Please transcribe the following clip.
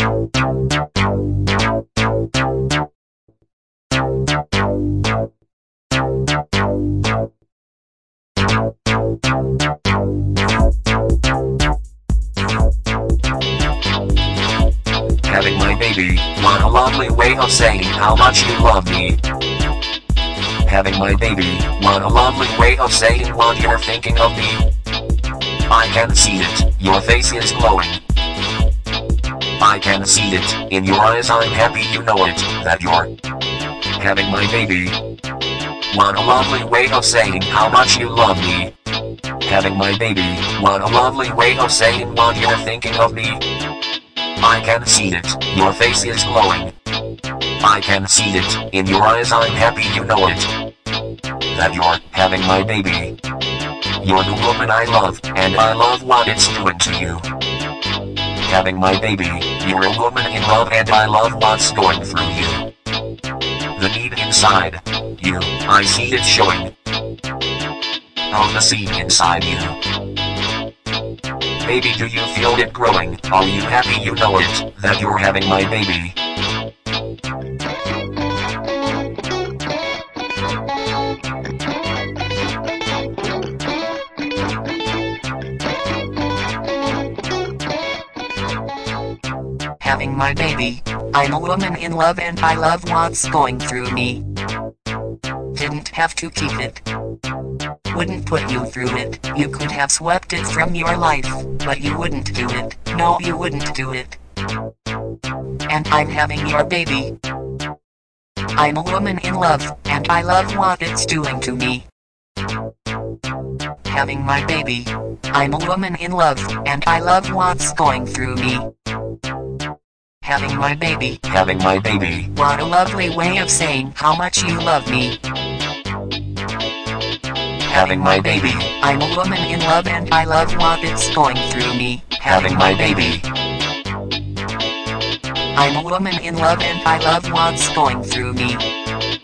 Having my baby, what a lovely way of saying how much you love me. Having my baby, what a lovely way of saying what you're thinking of me. I can see it, your face is glowing. I can see it, in your eyes I'm happy you know it, that you're having my baby. What a lovely way of saying how much you love me. Having my baby, what a lovely way of saying what you're thinking of me. I can see it, your face is glowing. I can see it, in your eyes I'm happy you know it, that you're having my baby. You're the woman I love, and I love what it's doing to you. Having my baby, you're a woman in love and I love what's going through you. The need inside you, I see it showing. Of the seed inside you. Baby, do you feel it growing? Are you happy you know it, that you're having my baby? Having my baby, I'm a woman in love and I love what's going through me. Didn't have to keep it. Wouldn't put you through it. You could have swept it from your life, but you wouldn't do it. No, you wouldn't do it. And I'm having your baby. I'm a woman in love, and I love what it's doing to me. Having my baby. I'm a woman in love, and I love what's going through me. Having my baby. Having my baby. What a lovely way of saying how much you love me. Having my baby. I'm a woman in love and I love what it's going through me. Having my baby. I'm a woman in love and I love what's going through me.